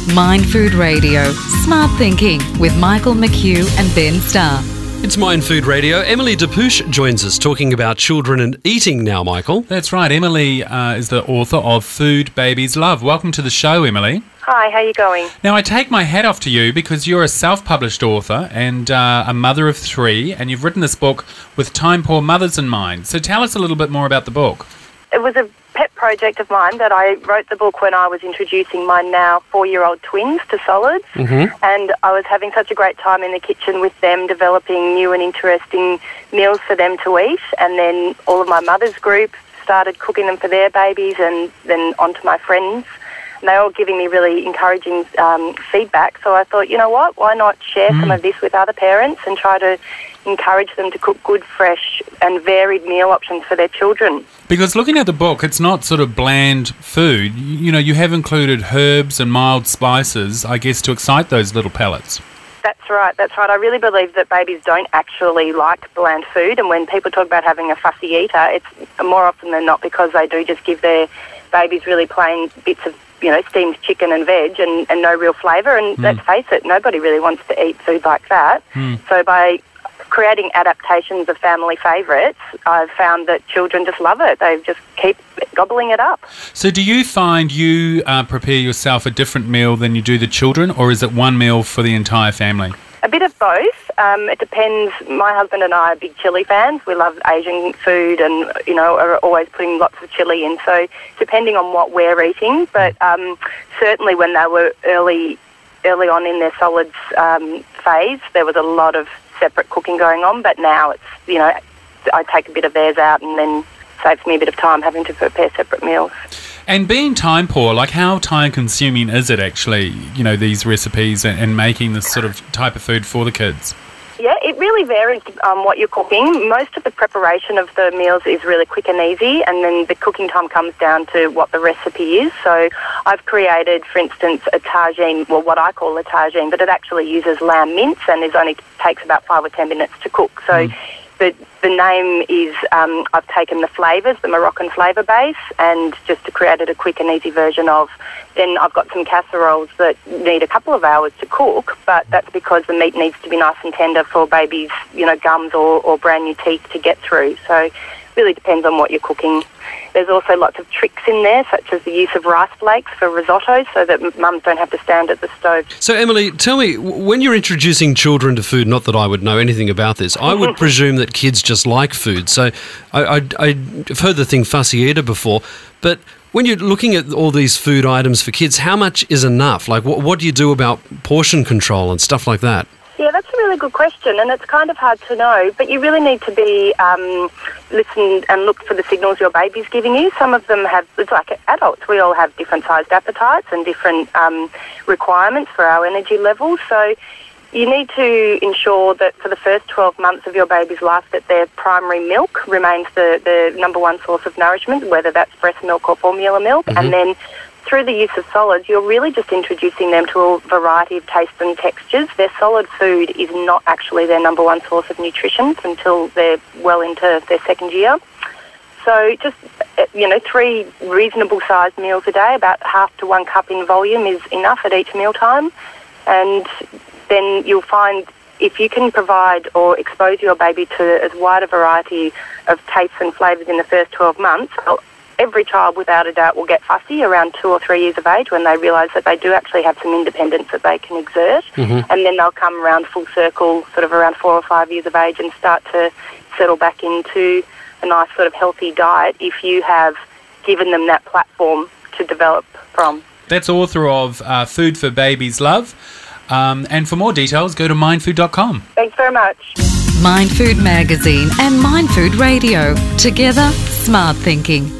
Mind Food Radio, Smart Thinking with Michael McHugh and Ben Starr. It's Mind Food Radio. Emily DePouche joins us talking about children and eating now, Michael. That's right. Emily is the author of Food Babies Love. Welcome to the show, Emily. Hi, how are you going? Now, I take my hat off to you because you're a self-published author and a mother of three, and you've written this book with time-poor mothers in mind. So tell us a little bit more about the book. It was a pet project of mine that I wrote the book when I was introducing my now 4-year-old twins to solids, and I was having such a great time in the kitchen with them, developing new and interesting meals for them to eat, and then all of my mother's group started cooking them for their babies, and then onto my friends. And they were all giving me really encouraging feedback, so I thought, you know what, why not share some of this with other parents and try to encourage them to cook good, fresh and varied meal options for their children. Because looking at the book, it's not sort of bland food. You know, you have included herbs and mild spices, I guess, to excite those little palates. That's right. I really believe that babies don't actually like bland food, and when people talk about having a fussy eater, it's more often than not because they do just give their babies really plain bits of, you know, steamed chicken and veg and no real flavour, and let's face it, nobody really wants to eat food like that. So by creating adaptations of family favourites, I've found that children just love it. They just keep gobbling it up. So do you find you prepare yourself a different meal than you do the children, or is it one meal for the entire family? A bit of both. It depends. My husband and I are big chilli fans. We love Asian food and, you know, are always putting lots of chilli in. So depending on what we're eating, but certainly when they were early on in their solids phase, there was a lot of separate cooking going on, but now it's, you know, I take a bit of theirs out and then saves me a bit of time having to prepare separate meals. And being time poor, like how time consuming is it actually, you know, these recipes and making this sort of type of food for the kids? Yeah, it really varies what you're cooking. Most of the preparation of the meals is really quick and easy, and then the cooking time comes down to what the recipe is. So I've created, for instance, a tagine, well, what I call a tagine, but it actually uses lamb mince and takes about 5 or 10 minutes to cook. So the name is, I've taken the flavours, the Moroccan flavour base, and just created a quick and easy version of. Then I've got some casseroles that need a couple of hours to cook, but that's because the meat needs to be nice and tender for babies', you know, gums or brand new teeth to get through. So it really depends on what you're cooking. There's also lots of tricks in there, such as the use of rice flakes for risottos so that mums don't have to stand at the stove. So, Emily, tell me, when you're introducing children to food, not that I would know anything about this, I would presume that kids just like food. So I've heard the thing fussy eater before, but when you're looking at all these food items for kids, how much is enough? Like, what do you do about portion control and stuff like that? Yeah, that's a really good question, and it's kind of hard to know, but you really need to be listen and look for the signals your baby's giving you. Some of them have, it's like adults, we all have different sized appetites and different requirements for our energy levels, so you need to ensure that for the first 12 months of your baby's life that their primary milk remains the number one source of nourishment, whether that's breast milk or formula milk, and then through the use of solids, you're really just introducing them to a variety of tastes and textures. Their solid food is not actually their number one source of nutrition until they're well into their second year. So just, you know, 3 reasonable sized meals a day, about half to 1 cup in volume is enough at each mealtime. And then you'll find if you can provide or expose your baby to as wide a variety of tastes and flavours in the first 12 months, every child, without a doubt, will get fussy around 2 or 3 years of age when they realise that they do actually have some independence that they can exert. And then they'll come around full circle sort of around 4 or 5 years of age and start to settle back into a nice sort of healthy diet if you have given them that platform to develop from. That's author of Food for Babies Love. And for more details, go to mindfood.com. Thanks very much. Mind Food Magazine and Mind Food Radio. Together, smart thinking.